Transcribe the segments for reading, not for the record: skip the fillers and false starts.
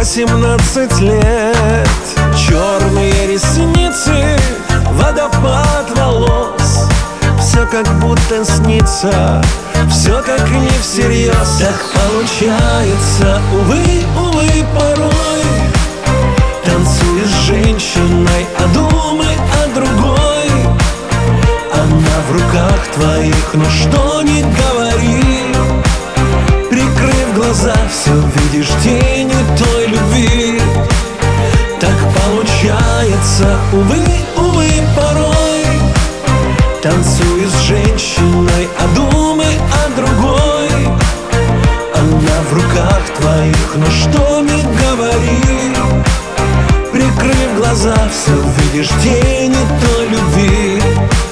18 лет, черные ресницы, водопад волос. Все как будто снится, все как не всерьез. Так получается, увы, увы, порой. Танцуешь с женщиной, а думай о другой. Она в руках твоих, но что ни говори, прикрыв глаза, все видишь тени той любви. Так получается, увы, увы, порой. Танцуй с женщиной, а думай о другой. Она в руках твоих, но что ни говори, прикрыв глаза, все видишь тени той любви.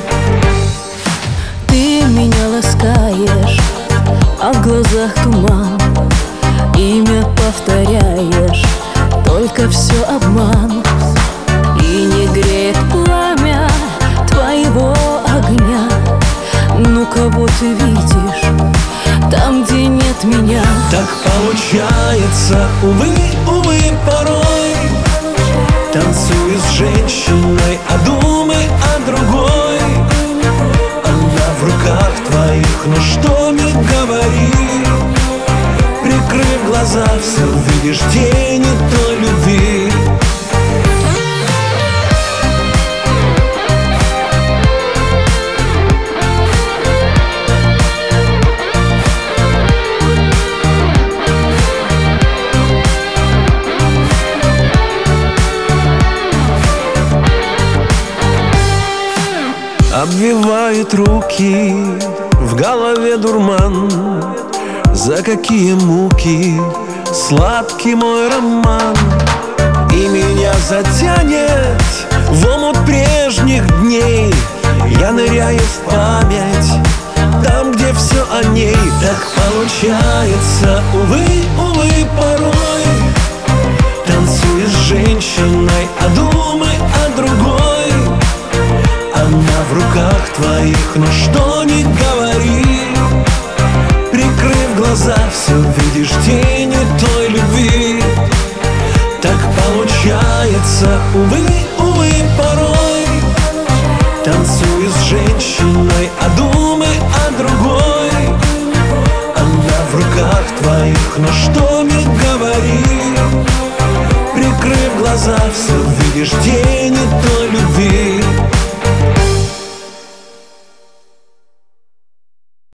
Ты меня ласкаешь, а в глазах туман. Имя повторяешь, только все обман. И не греет пламя твоего огня. Ну кого ты видишь там, где нет меня? Так получается, увы, увы, порой. Танцуй с женщиной, а думай о другой. Она в руках твоих, но что ни говори, прикрыв глаза, все видишь тени той любви. Обвивает руки, в голове дурман. За какие муки сладкий мой роман. И меня затянет в омут прежних дней. Я ныряю в память, там, где все о ней. Так получается, увы, увы, порой. Танцуй с женщиной, а думай о другой. Она в руках твоих, но что ни говори, прикрыв глаза, все видишь тени той любви. Так получается, увы, увы, порой. Танцуй с женщиной, а думай о другой. Она в руках твоих, но что ни говори, прикрыв глаза, все видишь тени той любви.